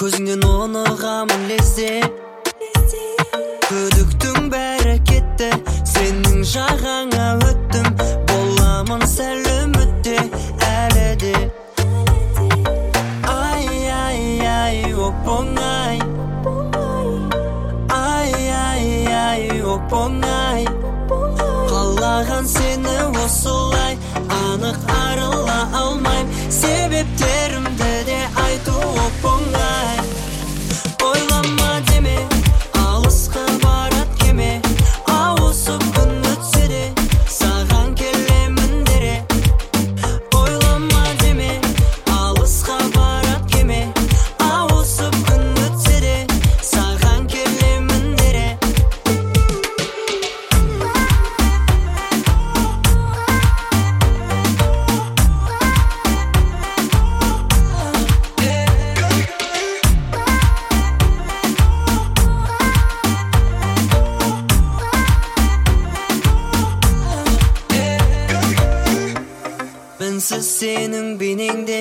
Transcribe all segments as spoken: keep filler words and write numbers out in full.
Көзіңнен онығамын лезде, күдіктің бәрі кетті, сенің жағаңа өттім, боламын сәл үмітте әлі де. Ай, ай, ай, оп-оңай, ай, ай, ай, оп-оңай, қалаған сені осылай, анық арыла алмайм, себептерімді де айту оп-оңай. Ойлама деме, алысқа барат кеме, ауысып күн өтсе де, саған келемін дере. Ойлама деме, алысқа барат кеме, ауысып күн өтсе де, саған келемін дере. Мінсіз сенің бейнеңде,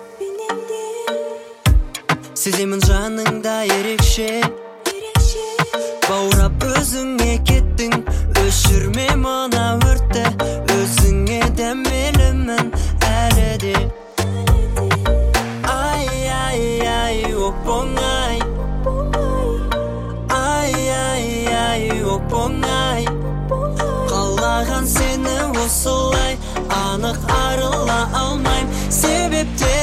сеземін жаныңда ерекше, баурап өзіңе кеттің, өшірме мына өртті, өзіңе дәмелімін әлі де. Ай, ай, ай, оп-оңай, ай, ай, ай, оп-оңай, қалаған сені осылай, анық арыла алмайм, себепте